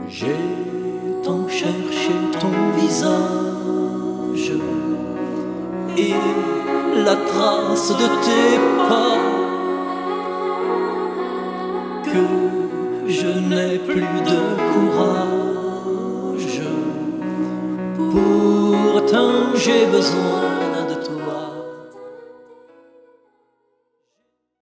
J'ai tant cherché ton visage et la trace de tes pas que je n'ai plus de courage. Pourtant j'ai besoin